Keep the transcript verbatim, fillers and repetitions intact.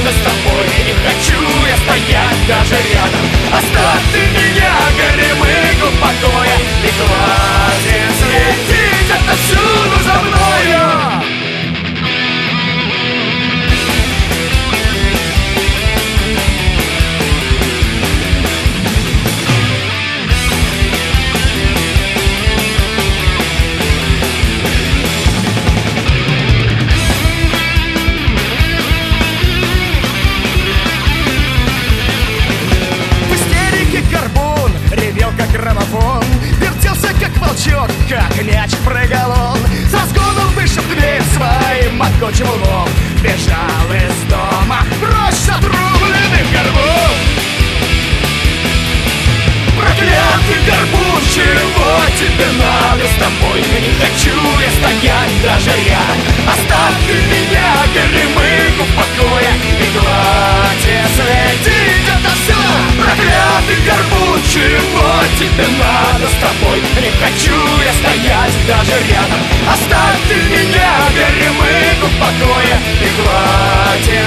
надо с тобой, не хочу я стоять даже рядом. Оставь ты меня, горемыку покоя, и хватит следить отовсюду за мною. Граммофон вертелся, как волчок, как мяч прыгал он. С разгоном вышел в дверь своим могучим лбом. Бежал из дома прочь с отрубленным горбом. Проклятый горбун, чего тебе надо с тобой? Не хочу я стоять даже рядом. Оставь ты меня, горемыку в покое, и гладь, следить отовсюду. Проклятый горбун, чего тебе надо с тобой? Не хочу я стоять даже рядом. Оставь ты меня, горемыку в покое, и гладь,